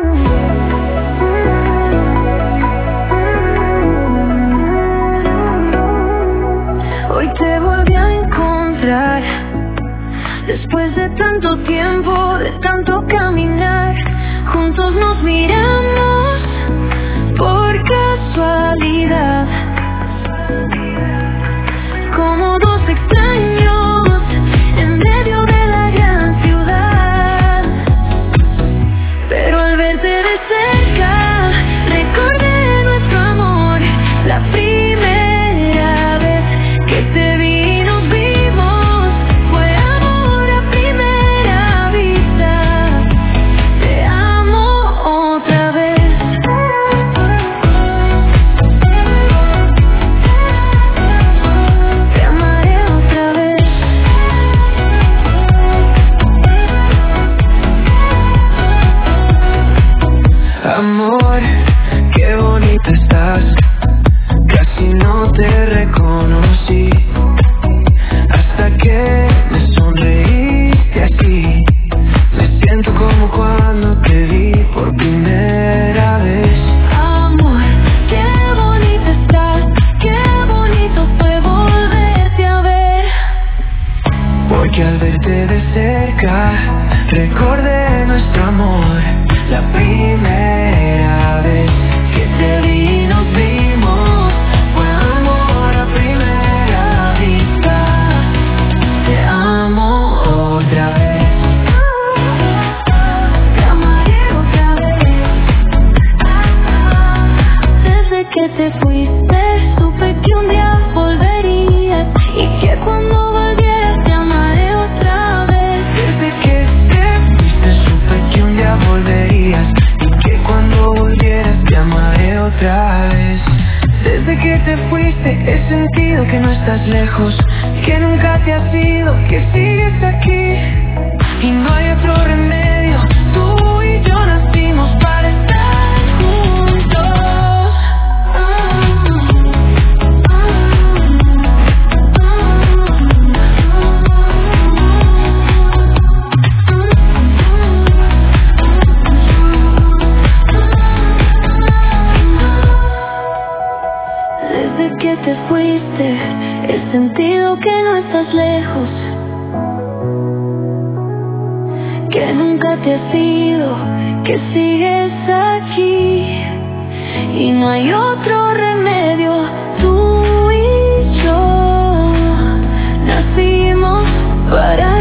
Hoy te volví a encontrar, después de tanto tiempo, de tanto caminar. Juntos nos miramos por casualidad, como dos extraños en medio de la gran ciudad. Pero al verte de cerca, recordé nuestro amor, la primera vez que te vi, nos vimos, fue amor a primera vista. Te amo otra vez. Te amaré otra vez. Amor, qué bonita estás. Casi no te reconocí hasta que me sonreíste así. Me siento como cuando te vi por primera vez. Amor, qué bonita estás, qué bonito fue volverte a ver. Porque al verte de cerca, recordé nuestro amor, la primera vez que te vi, nos vimos, fue amor a primera vista. Te amo otra vez. Te amaré otra vez. Desde que te fuiste, supe que un día volverías y que cuando volvieras te amaré otra vez. Desde que te fuiste supe que un día volverías y que cuando volvieras te amaré otra vez. Desde que te fuiste he sentido que no estás lejos, que nunca te has ido, que sigues aquí y no hay otro remedio. Tú y yo nacimos para estar juntos. Desde que te fuiste, he sentido que no estás lejos, que nunca te has ido, que sigues aquí y no hay otro remedio. Tú y yo nacimos para